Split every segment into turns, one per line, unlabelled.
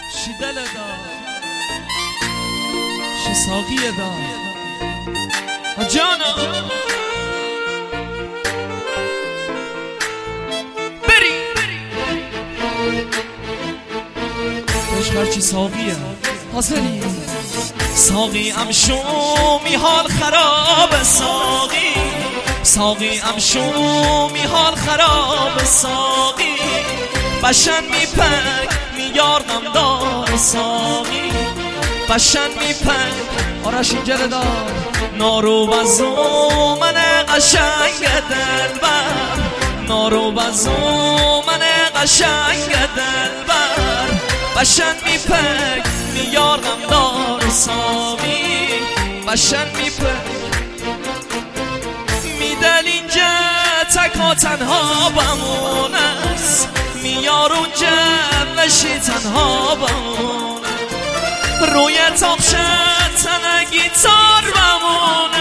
شی دل دار شی ساقی دار جانا بری عشق هرچی ساقیه حاضری ساقی ام شومی حال خراب ساقی ساقی ام شومی حال خراب ساقی بشن میپک میاردم دار ساقی بشن میپک آرش این جل دار نارو بزو من قشنگ دلبر نارو بزو من قشنگ دلبر بشن میپک میاردم دار ساقی بشن میپک میدل اینجا تکا تنها بمون است میار اونجا وشی تنها بمون روی تاق شد تنه گیتار بمون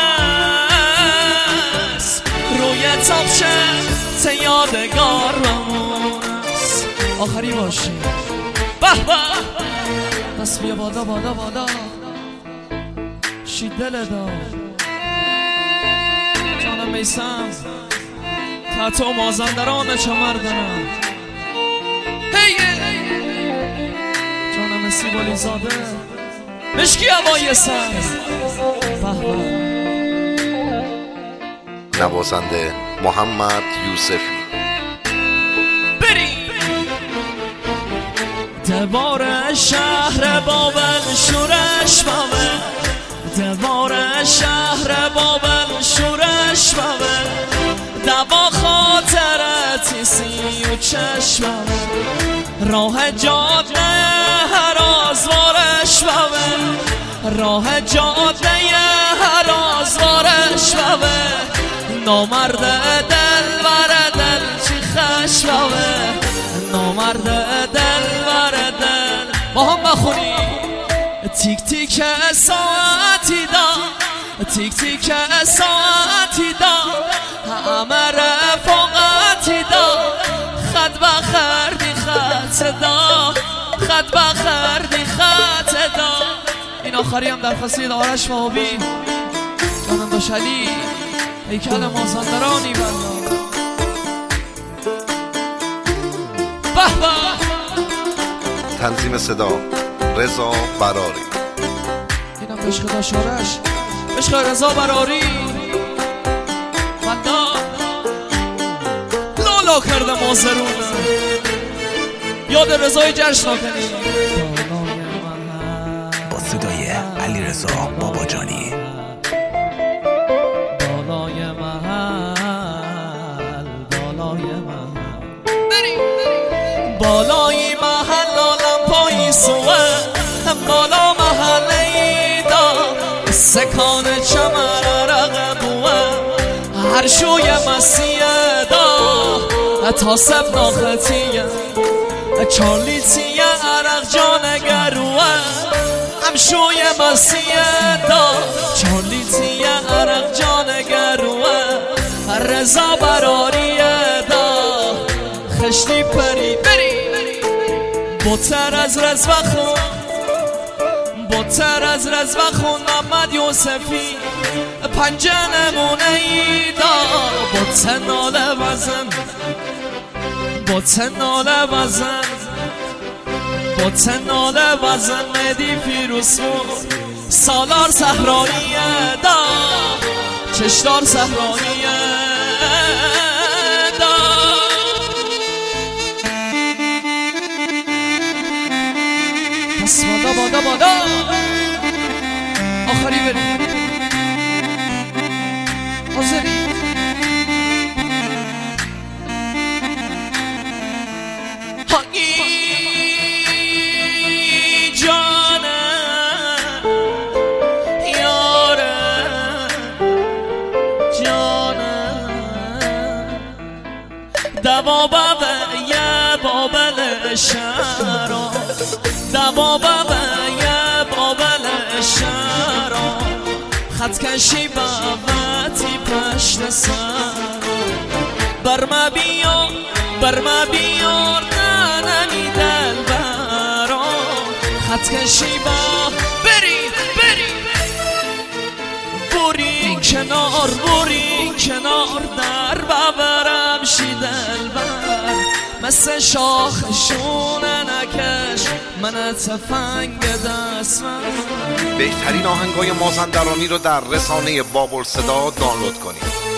است روی تاق شد ته یادگار بمون است آخری باشه به به دست بیا بادا بادا بادا شی دل دار جانم میسم تحت مازندران چمردنم هی جانم سیبالی زاده مشکی هوای سر
نوازنده محمد یوسفی
دوار شهر بابل شورش بابل دوار شهر بابل شورش بابل دوا خاطرتی سی و چشم راه جاده هر آزوارش بابل راه جاده هر آزوارش بابل نامرد دل ور دل چی خش بابل نامرد دل ور دل با هم بخونی تیک تیک ساعتی دا تیک تیک ساعتی دا همه رفاقتی دا خط بخردی خط دا خط بخردی خط دا این آخری هم در خسید آرش مهابی جانم داشلی هیکل مازندرانی بلا به به
تنظیم صدا رضا براری
اینم عشق داشت آرش عشق رضا براری بنده لالا کرده مازرونه یاد رضای جشن کنی
با صدای علی رضا باباجانی
بالای محل بالای محل بالای محل آلم پایی سوه بالا محله دا سکان چمر رقبوه هر شوی مسیح دا تا سب ناختیه چارلی تیه عرق جانگروه هم شوی مسیح دا چارلی تیه عرق جانگروه رضا براریه دا خشتی پری بری بوتر از رزوه خون بوتر از رزوه خون محمد یوسفی پنجه نمونه ای دار بوتر ناله وزن بوتر ناله وزن بوتر ناله وزن مدی فیروسمون سالار صحراییه دا چشدار صحراییه دا پس بادا بادا بادا آخری بریم حاضری هایی جانه یاره جانه دوا بابه یه بابل شهرام دوا بابه یه بابل شهرام خط کشی بابتی پشت سر بر ما بیار ننمی دل برام خط کشی با بری بری کنار در ببرم شی دلبر مثل شاخشونه نکش من تفنگ دست من.
بهترین آهنگای مازندرانی رو در رسانه بابل صدا دانلود کنید.